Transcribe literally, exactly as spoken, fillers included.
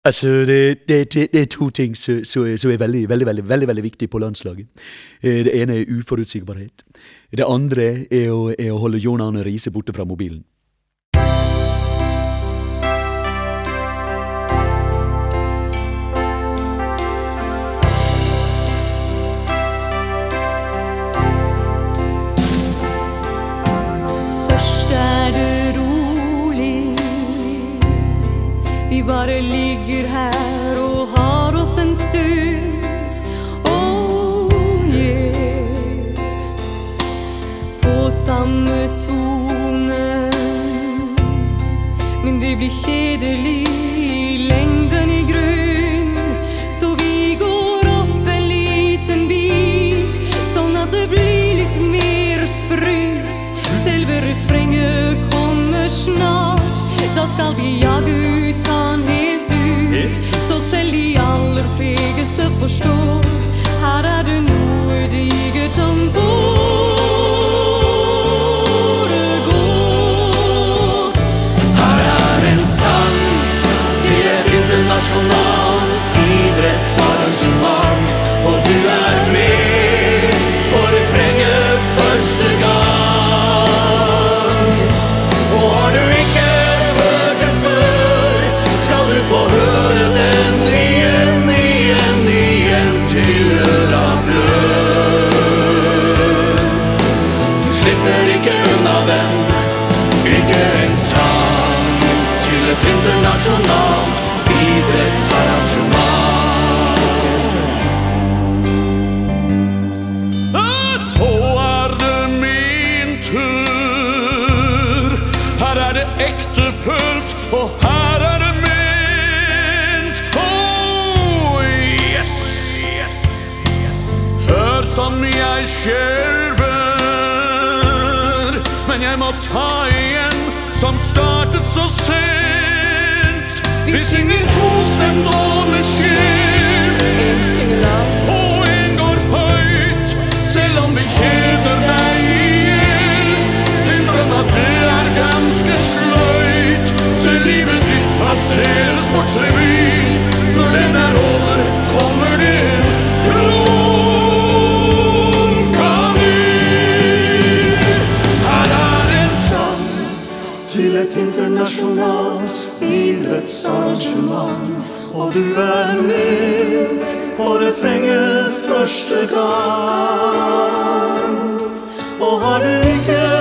Altså, det, det, det, det er to ting som er veldig, veldig, veldig, veldig, veldig viktig på landslaget. Det ene er uforutsigbarhet. Det andre er å, er å holde Jon Arne Riise borte fra mobilen. Først er det rolig. Vi bare ligger her og har oss en stund. Oh yeah. På samme tone. Men det blir kjedelig i lengden i grunn. Så vi går opp en liten bit, sånn at det blir litt mer sprut. Selve refrenget kommer snart. Da skal vi jage ut han helt ut. Så selv de aller tregeste forstår. Her er det noe digert som foregår. Her er en sang til et internasjonalt idrettsarrangement. Og du er med på refrenget første gang. Og har du ikke hørt den før, skal du få høre den igjen, igjen, igjen til øra blør. Du slipper ikke unna den, ikke en sang til et internasjonalt idrettsarrangement. Så er det min tur. Her er det ektefølt, og her er det ment. Oh yes. Hør som jeg skjelver, men jeg må ta igjen som startet så sent. Vi synger tostemt og med sjel, En synger lav. og en går høyt, selv om vi kjeder deg ihjel. Innrøm at det er ganske sløyt, så livet ditt passeres bort revy. Når den er over, kommer det en flomkanin. Her er en sang til et internasjonalt idrettsarrangement. Og du er med på refrenget første gang. Og har du ikke